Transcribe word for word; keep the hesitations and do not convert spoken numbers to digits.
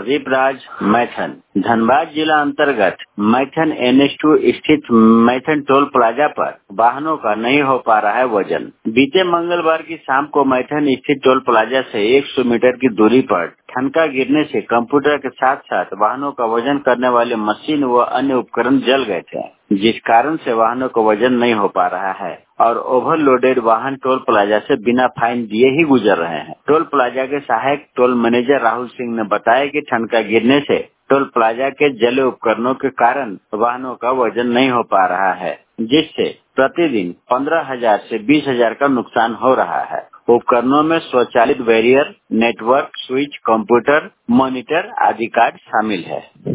प्रदीप राज, मैथन। धनबाद जिला अंतर्गत Maithon N H two स्थित मैथन टोल प्लाजा पर वाहनों का नहीं हो पा रहा है वजन। बीते मंगलवार की शाम को मैथन स्थित टोल प्लाजा से सौ मीटर की दूरी पर ठनका गिरने से कंप्यूटर के साथ साथ वाहनों का वजन करने वाले मशीन व अन्य उपकरण जल गए थे, जिस कारण से वाहनों का वजन नहीं हो पा रहा है और ओवरलोडेड वाहन टोल प्लाजा से बिना फाइन दिए ही गुजर रहे हैं। टोल प्लाजा के सहायक टोल मैनेजर राहुल सिंह ने बताया कि ठनका गिरने से टोल प्लाजा के जले उपकरणों के कारण वाहनों का वजन नहीं हो पा रहा है, जिससे प्रतिदिन पंद्रह हजार से बीस हजार का नुकसान हो रहा है। उपकरणों में स्वचालित barrier, network, switch, computer, monitor आदि कार्ड शामिल है।